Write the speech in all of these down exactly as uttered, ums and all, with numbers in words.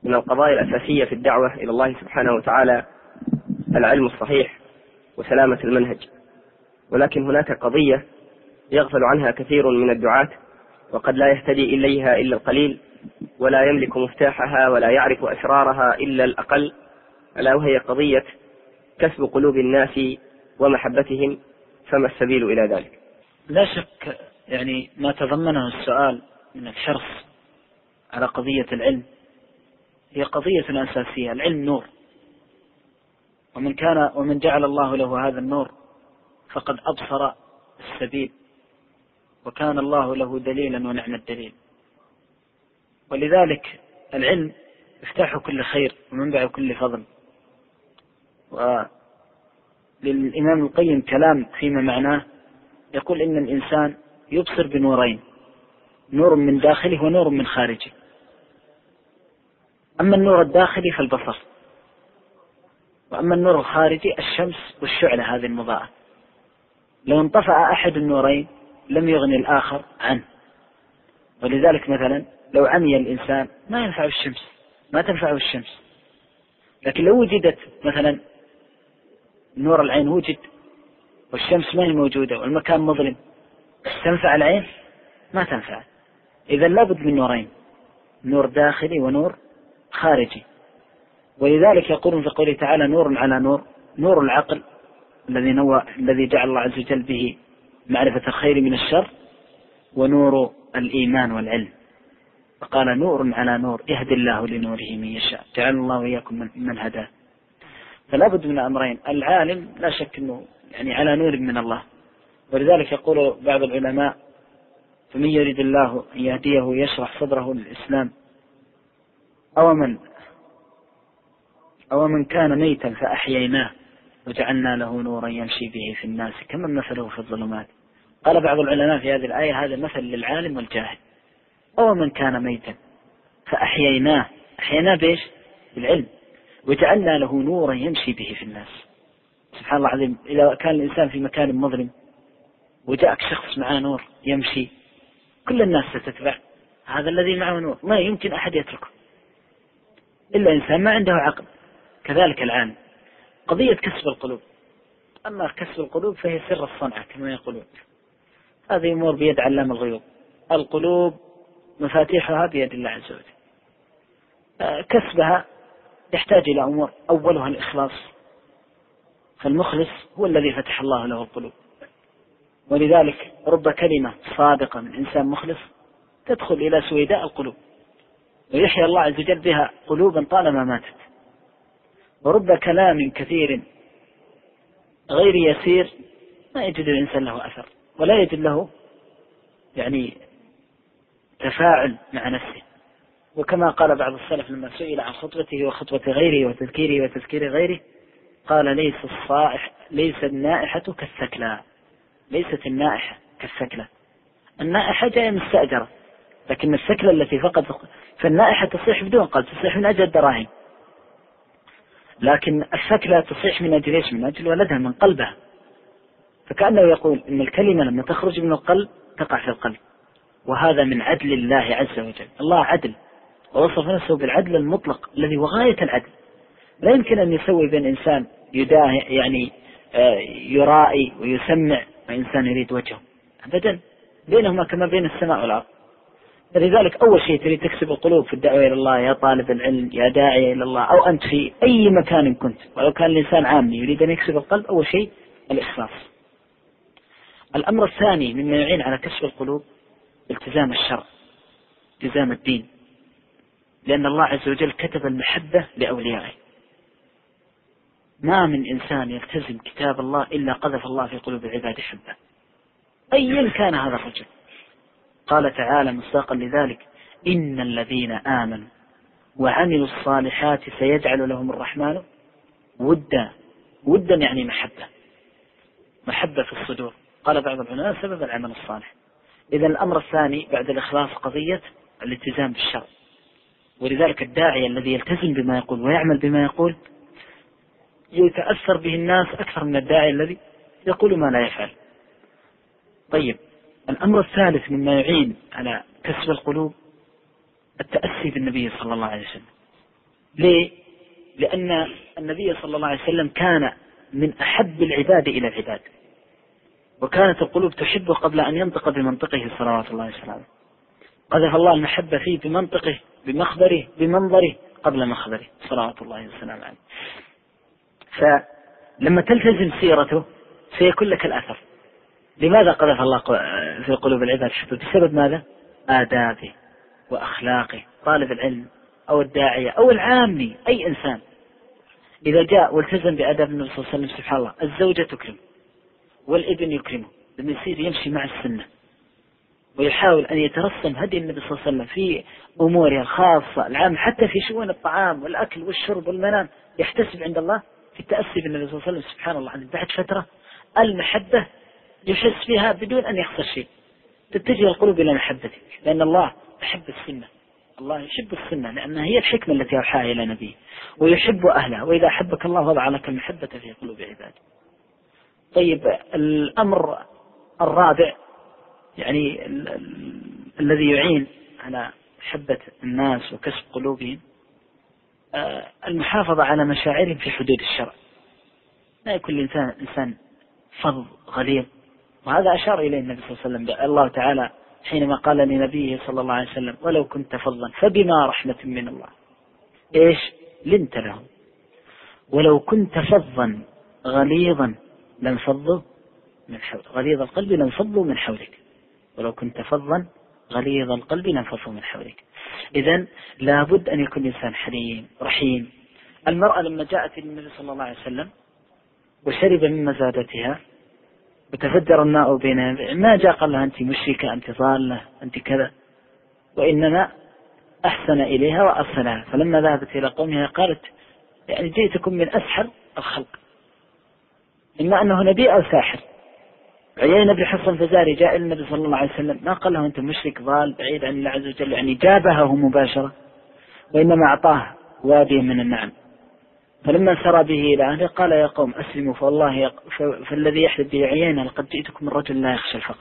من القضايا الأساسية في الدعوة إلى الله سبحانه وتعالى العلم الصحيح وسلامة المنهج، ولكن هناك قضية يغفل عنها كثير من الدعاة وقد لا يهتدي إليها إلا القليل، ولا يملك مفتاحها ولا يعرف أسرارها إلا الأقل، ألا وهي قضية كسب قلوب الناس ومحبتهم، فما السبيل إلى ذلك؟ لا شك يعني ما تضمنه السؤال من الحرص على قضية العلم هي قضية أساسية. العلم نور، ومن كان ومن جعل الله له هذا النور فقد أبصر السبيل، وكان الله له دليلا ونعم الدليل. ولذلك العلم مفتاح كل خير ومنبع كل فضل. وللإمام القيم كلام فيما معناه، يقول إن الإنسان يبصر بنورين، نور من داخله ونور من خارجه. أما النور الداخلي فالبصر، وأما النور الخارجي الشمس والشعلة هذه المضاءة. لو انطفأ أحد النورين لم يغني الآخر عنه. ولذلك مثلا لو عمي الإنسان ما ينفع الشمس، ما تنفعه الشمس. لكن لو وجدت مثلا نور العين وجد والشمس ما هي موجودة والمكان مظلم، تنفع العين؟ ما تنفع. إذا لابد من نورين، نور داخلي ونور خارجي. ولذلك يقولون في قوله تعالى نور على نور، نور العقل الذي نوى الذي جعل الله عز وجل به معرفة الخير من الشر، ونور الإيمان والعلم. فقال نور على نور يهدي الله لنوره من يشاء، جعل الله وإياكم من, من هداه. فلا بد من أمرين. العالم لا شك أنه يعني على نور من الله. ولذلك يقول بعض العلماء فمن يريد الله أن يهديه يشرح صدره للإسلام، أو من أو من كان ميتا فأحييناه وجعلنا له نورا يمشي به في الناس كمن مثله في الظلمات. قال بعض العلماء في هذه الآية هذا مثل للعالم والجاهل. أو من كان ميتا فأحييناه، أحييناه بإيش؟ بالعلم. وجعلنا له نورا يمشي به في الناس. سبحان الله العظيم، إذا كان الإنسان في مكان مظلم وجاءك شخص معه نور يمشي كل الناس ستتبع هذا الذي معه نور، ما يمكن أحد يتركه إلا إنسان ما عنده عقل. كذلك العالم قضية كسب القلوب. أما كسب القلوب فهي سر الصنعة كما يقولون، هذه أمور بيد علام الغيوب. القلوب مفاتيحها بيد الله عز وجل. كسبها يحتاج إلى أمور، أولها الإخلاص، فالمخلص هو الذي فتح الله له القلوب. ولذلك رب كلمة صادقة من إنسان مخلص تدخل إلى سويداء القلوب، ويحيى الله عز وجل بها قلوبا طالما ماتت. ورب كلام كثير غير يسير ما يجد الإنسان له أثر، ولا يجد له يعني تفاعل مع نفسه. وكما قال بعض السلف لما سئل عن خطبته وخطبة غيره وتذكيره وتذكير غيره، قال ليس الصائح ليس النائحة كالثكلى. ليست النائحة كالثكلى. النائحة جاية مستأجرة، لكن الثكلى التي فقد، فالنائحة تصيح بدون قلب، تصيح من أجل الدراهم، لكن الثكلى تصيح من أجل إيش؟ من أجل ولدها، من قلبها. فكأنه يقول إن الكلمة لما تخرج من القلب تقع في القلب، وهذا من عدل الله عز وجل. الله عدل، ووصف نفسه بالعدل المطلق الذي هو غاية العدل. لا يمكن أن يسوي بين إنسان يداهي يعني يرائي ويسمع وإنسان يريد وجهه، أبدا، بينهما كما بين السماء والأرض. لذلك أول شيء تريد تكسب القلوب في الدعوة إلى الله يا طالب العلم يا داعي إلى الله، أو أنت في أي مكان كنت، ولو كان الإنسان عامي يريد أن يكسب القلب، أول شيء الإخلاص. الأمر الثاني مما يعين على كسب القلوب التزام الشرع، التزام الدين، لأن الله عز وجل كتب المحبة لأوليائه. ما من إنسان يلتزم كتاب الله إلا قذف الله في قلوب العباد حبه، أيا كان هذا الرجل. قال تعالى مصداقا لذلك إن الذين آمنوا وعملوا الصالحات سيجعل لهم الرحمن ودا. ودا يعني محبة، محبة في الصدور. قال بعض العلماء سبب العمل الصالح. إذا الأمر الثاني بعد الإخلاص قضية الالتزام بالشرع. ولذلك الداعية الذي يلتزم بما يقول ويعمل بما يقول يتأثر به الناس أكثر من الداعية الذي يقول ما لا يفعل. طيب، الأمر الثالث مما يعين على كسب القلوب التأسي بالنبي صلى الله عليه وسلم. ليه؟ لأن النبي صلى الله عليه وسلم كان من أحب العباد إلى العباد، وكانت القلوب تحبه قبل أن ينطق بمنطقه صلوات الله وسلامه. قذف الله المحبة فيه بمنطقه بمخبره بمنظره قبل مخبره صلوات الله وسلامه عليه. فلما تلتزم سيرته سيكون لك الأثر. لماذا قذف الله في قلوب العباد الحب؟ بسبب ماذا؟ آدابه وأخلاقه. طالب العلم أو الداعية أو العامي أي إنسان إذا جاء والتزم بآداب النبي صلى الله عليه وسلم، سبحان الله، الزوجة تكرمه والابن يكرمه، لما يصير يمشي مع السنة ويحاول أن يترسم هدي النبي صلى الله عليه وسلم في أموره الخاصة العامة، حتى في شؤون الطعام والأكل والشرب والمنام، يحتسب عند الله في التأسي بالنبي صلى الله عليه وسلم. سبحان الله، بعد فترة المحبة يحس بها بدون أن يخسر شيء، تتجه القلوب إلى محبته، لأن الله يحب السنة. الله يحب السنة لأنها هي الحكمة التي أوحاها إلى نبيه، ويحب أهلها، وإذا أحبك الله وضع لك المحبة في قلوب عباده. طيب، الأمر الرابع يعني ال ال الذي يعين على محبة الناس وكسب قلوبهم آه المحافظة على مشاعرهم في حدود الشرع. لا يكون الإنسان إنسان فظ غليظ، وهذا أشار إليه النبي صلى الله عليه وسلم. الله تعالى حينما قال لنبيه صلى الله عليه وسلم: ولو كنت فظا فبما رحمة من الله إيش لنت لهم، ولو كنت فظا غليظا لانفضوا من حولك، غليظ القلب لانفضوا من حولك، ولو كنت فظا غليظ القلب لانفضوا من حولك. إذن لابد أن يكون الإنسان حليم رحيم. المرأة لما جاءت النبي صلى الله عليه وسلم وشرب من مزادتها وتفجر الماء بينها، ما جاء قال لها أنت مشركة، أنت ضالة، أنت كذا، وإنما أحسن إليها وأرسلها. فلما ذهبت إلى قومها قالت: يعني جئتكم من أسحر الخلق، إما أنه نبي أو ساحر. عيينة بن حصن الفزاري جاء النبي صلى الله عليه وسلم، ما قال له أنت مشرك ضال بعيد عن الله عز وجل، يعني جابهه مباشرة، وإنما أعطاه وادي من النعم. فلما سرى به إلى أهله قال: يا قوم أسلموا، فالله فالذي يحلف به عيينة لقد جئتكم من رجل لا يخشى الفقر.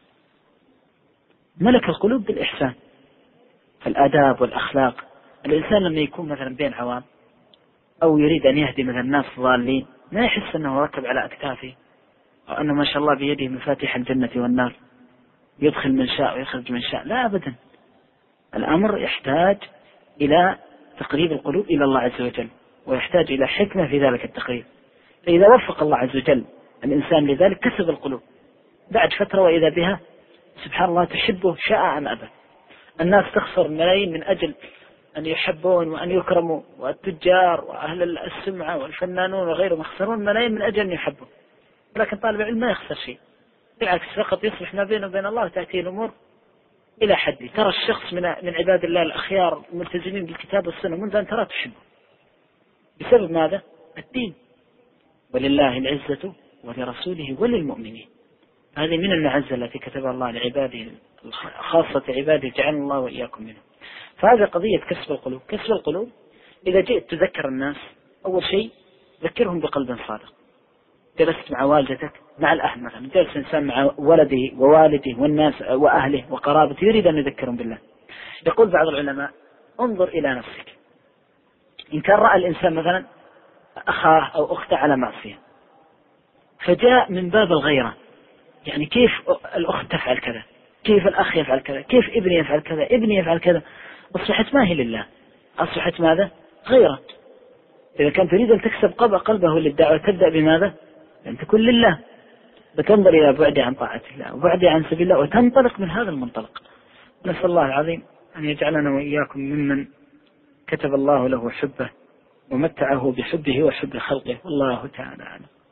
ملك القلوب بالإحسان، فالآداب والأخلاق. الإنسان لما يكون مثلا بين عوام أو يريد أن يهدي مثلا الناس ضالين، ما يحس أنه ركب على أكتافه، أو أنه ما شاء الله بيده مفاتيح الجنة والنار، يدخل من شاء ويخرج من شاء. لا أبدا، الأمر يحتاج إلى تقريب القلوب إلى الله عز وجل، ويحتاج إلى حكمة في ذلك التقريب. فإذا وفق الله عز وجل الإنسان لذلك كسب القلوب بعد فترة، وإذا بها سبحان الله تحبه شاء أم أبى. الناس تخسر ملايين من أجل أن يحبون وأن يكرموا، والتجار وأهل السمعة والفنانون وغيرهم يخسرون ملايين من أجل أن يحبوا، ولكن طالب العلم ما يخسر شيء، بالعكس فقط يصلح ما بينه وبين الله وتأتي الأمور إلى حد. ترى الشخص من من عباد الله الأخيار الملتزمين بالكتاب والسنة منذ أن ترى تحبه، بسبب ماذا؟ الدين. ولله العزة ولرسوله وللمؤمنين. هذه من المعزة التي كتبها الله لعباده، خاصة عباده جعلنا الله وإياكم منه. فهذه قضية كسب القلوب. كسب القلوب إذا جئت تذكر الناس، أول شيء ذكرهم بقلب صادق. جلست مع والدتك، مع الأهل مثلا، جلس إنسان مع ولده ووالده والناس وأهله وقرابته يريد أن يذكرهم بالله. يقول بعض العلماء: انظر إلى نفسك، إن كان رأى الإنسان مثلا أخاه أو أخته على معصية، فجاء من باب الغيرة، يعني كيف الأخت تفعل كذا، كيف الأخ يفعل كذا، كيف ابني يفعل كذا، ابني يفعل كذا، أصبحت ما هي لله، أصبحت ماذا؟ غيرة. إذا كان تريد أن تكسب قلبه للدعوة تبدأ بماذا؟ أن تكون لله، بتنظر إلى بعد عن طاعة الله وبعد عن سبيل الله، وتنطلق من هذا المنطلق. نسأل الله العظيم أن يجعلنا وإياكم ممن كتب الله له حبه ومتعه بحبه وحب خلقه، والله تعالى أعلم.